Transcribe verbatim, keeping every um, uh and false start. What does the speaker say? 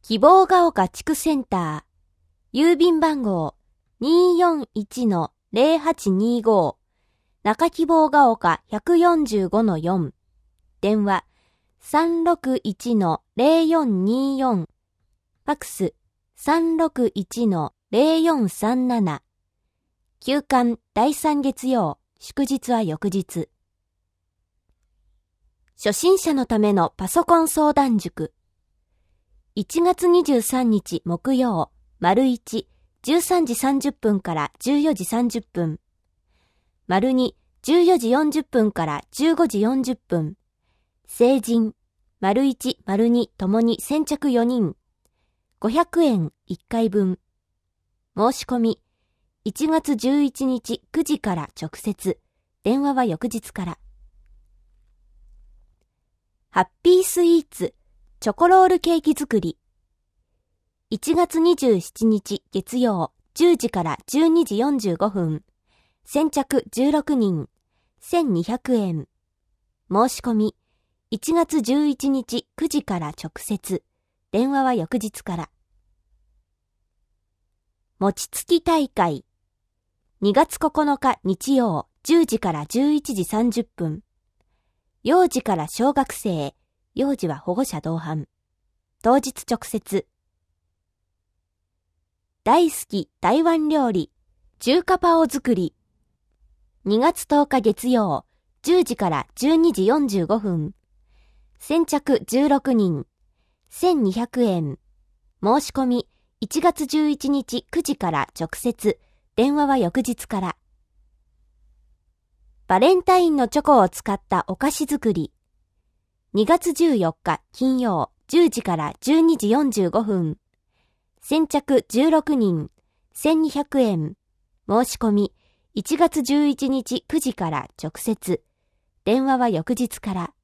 希望が丘地区センター、郵便番号 にーよんいちのゼロはちにーご、中希望が丘 ひゃくよんじゅうごのよん、電話 さんろくいちのゼロよんにーよん、ファックス さんろくいちのゼロよんさんなな、休館だいさん月曜、祝日は翌日。初心者のためのパソコン相談塾。いちがつにじゅうさんにち木曜、丸いち、じゅうさんじさんじゅっぷんからじゅうよじさんじゅっぷん。丸に、じゅうよじよんじゅっぷんからじゅうごじよんじゅっぷん。成人、丸いち、丸にともに先着よにん。ごひゃくえんいっかいぶん。申し込み、いちがつじゅういちにちくじから直接、電話は翌日から。ハッピースイーツ、チョコロールケーキ作り。いちがつにじゅうしちにち月曜、じゅうじからじゅうにじよんじゅうごふん。先着じゅうろくにん、せんにひゃくえん。申し込み、いちがつじゅういちにちくじから直接、電話は翌日から。餅つき大会。にがつここのか日曜、じゅうじからじゅういちじさんじゅっぷん。幼児から小学生、幼児は保護者同伴。当日直接。大好き台湾料理、中華パオ作り。にがつとおか月曜、じゅうじからじゅうにじよんじゅうごふん。先着じゅうろくにん、せんにひゃくえん。申し込み、いちがつじゅういちにちくじから直接、電話は翌日から。バレンタインのチョコを使ったお菓子作り。にがつじゅうよっか金曜、じゅうじからじゅうにじよんじゅうごふん。先着じゅうろくにん、せんにひゃくえん。申し込み、いちがつじゅういちにちくじから直接。電話は翌日から。